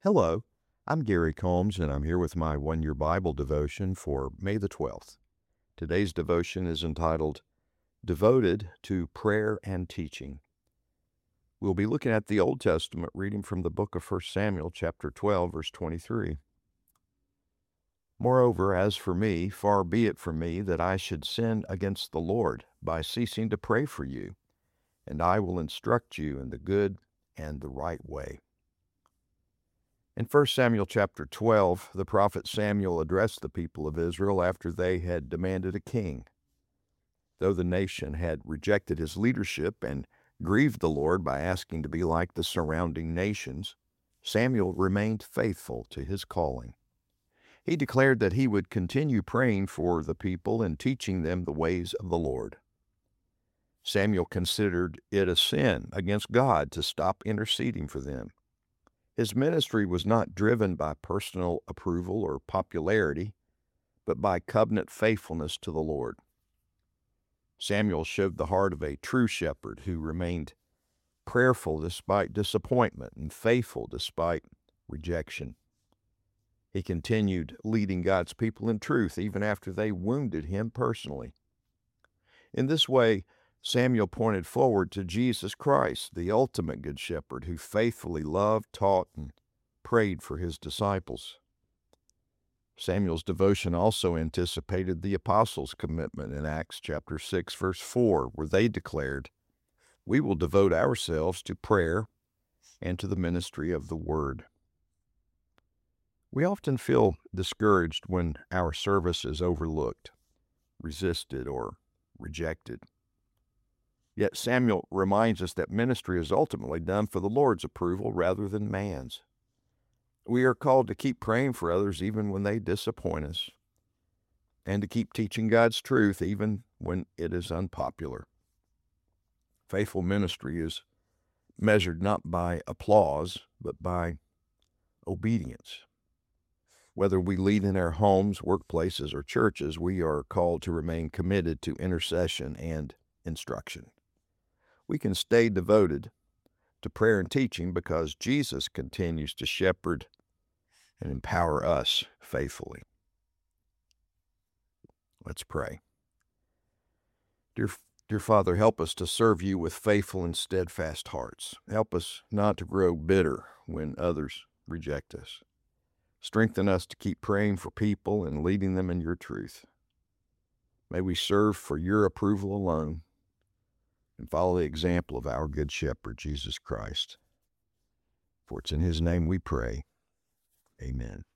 Hello, I'm Gary Combs, and I'm here with my one-year Bible devotion for May the 12th. Today's devotion is entitled, Devoted to Prayer and Teaching. We'll be looking at the Old Testament, reading from the book of 1 Samuel, chapter 12, verse 23. Moreover, as for me, far be it from me that I should sin against the Lord by ceasing to pray for you, and I will instruct you in the good and the right way. In 1 Samuel chapter 12, the prophet Samuel addressed the people of Israel after they had demanded a king. Though the nation had rejected his leadership and grieved the Lord by asking to be like the surrounding nations, Samuel remained faithful to his calling. He declared that he would continue praying for the people and teaching them the ways of the Lord. Samuel considered it a sin against God to stop interceding for them. His ministry was not driven by personal approval or popularity, but by covenant faithfulness to the Lord. Samuel showed the heart of a true shepherd who remained prayerful despite disappointment and faithful despite rejection. He continued leading God's people in truth even after they wounded him personally. In this way, Samuel pointed forward to Jesus Christ, the ultimate Good Shepherd, who faithfully loved, taught, and prayed for his disciples. Samuel's devotion also anticipated the apostles' commitment in Acts chapter 6, verse 4, where they declared, "We will devote ourselves to prayer and to the ministry of the Word." We often feel discouraged when our service is overlooked, resisted, or rejected. Yet Samuel reminds us that ministry is ultimately done for the Lord's approval rather than man's. We are called to keep praying for others even when they disappoint us, and to keep teaching God's truth even when it is unpopular. Faithful ministry is measured not by applause, but by obedience. Whether we lead in our homes, workplaces, or churches, we are called to remain committed to intercession and instruction. We can stay devoted to prayer and teaching because Jesus continues to shepherd and empower us faithfully. Let's pray. Dear Father, help us to serve you with faithful and steadfast hearts. Help us not to grow bitter when others reject us. Strengthen us to keep praying for people and leading them in your truth. May we serve for your approval alone and follow the example of our Good Shepherd, Jesus Christ. For it's in his name we pray. Amen.